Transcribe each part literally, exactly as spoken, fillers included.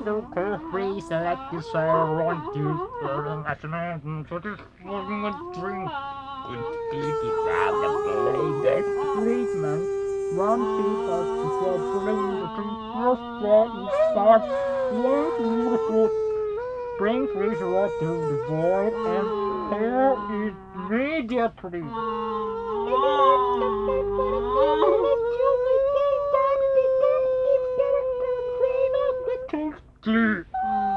so carefree, select the server on to learning as a man, so this wasn't a dream. Completely proud of the that treatment. One people to fulfilling the first one is start one beautiful spring freeze water to the void and here is immediately. Clear.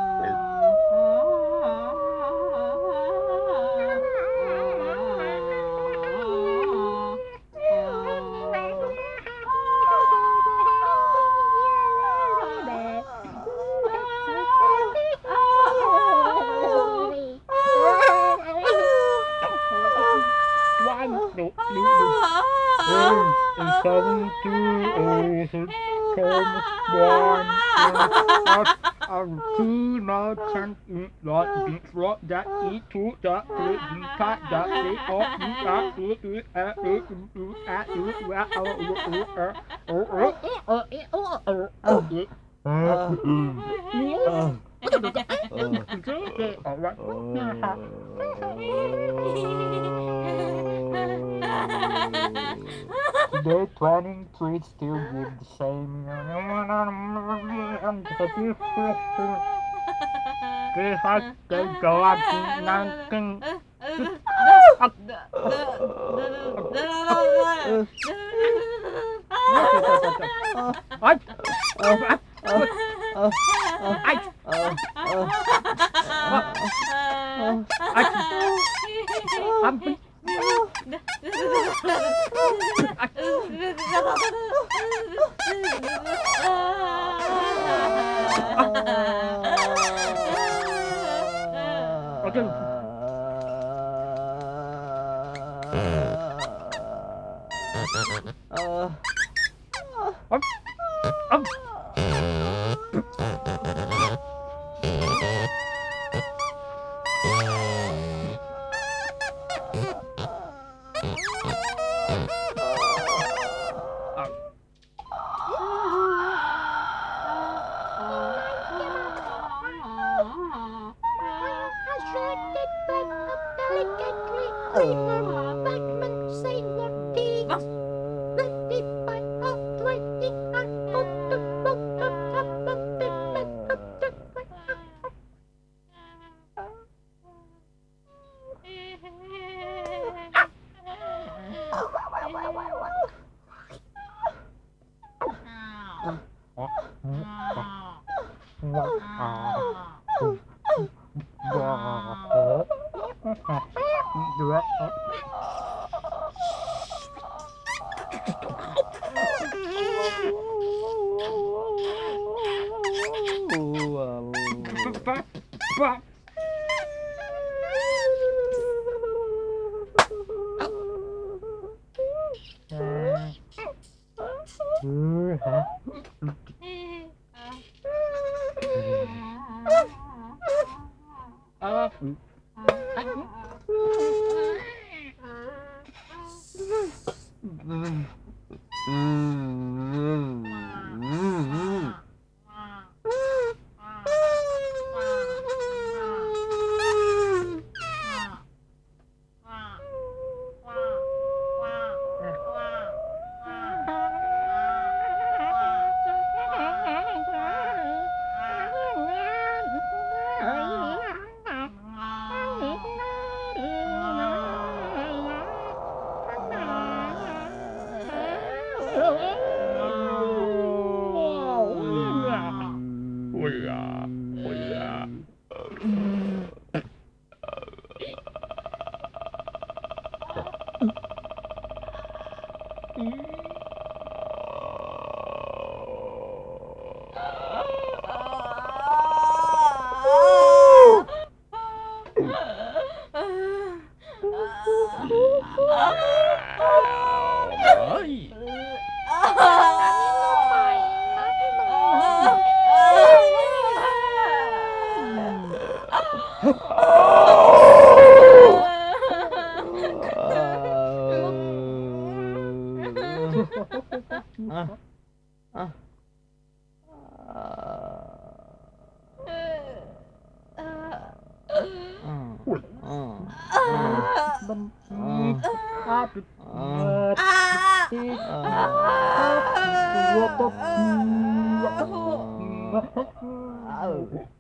One, no, no, no. Um, and seven, two, oh, six, come, one, us, our two, no, ten, eight, lot, eight, lot, that, eight, two, that, three, that, that, eight, oh, eight, that, eight, eight, uh, eight, eight, uh, eight, uh, oh, oh, uh, oh, oh, oh, oh, oh, oh, eight. Uh, mm, okay, all right. They're planning to still give the same. They have to go up to nothing. What? Oh.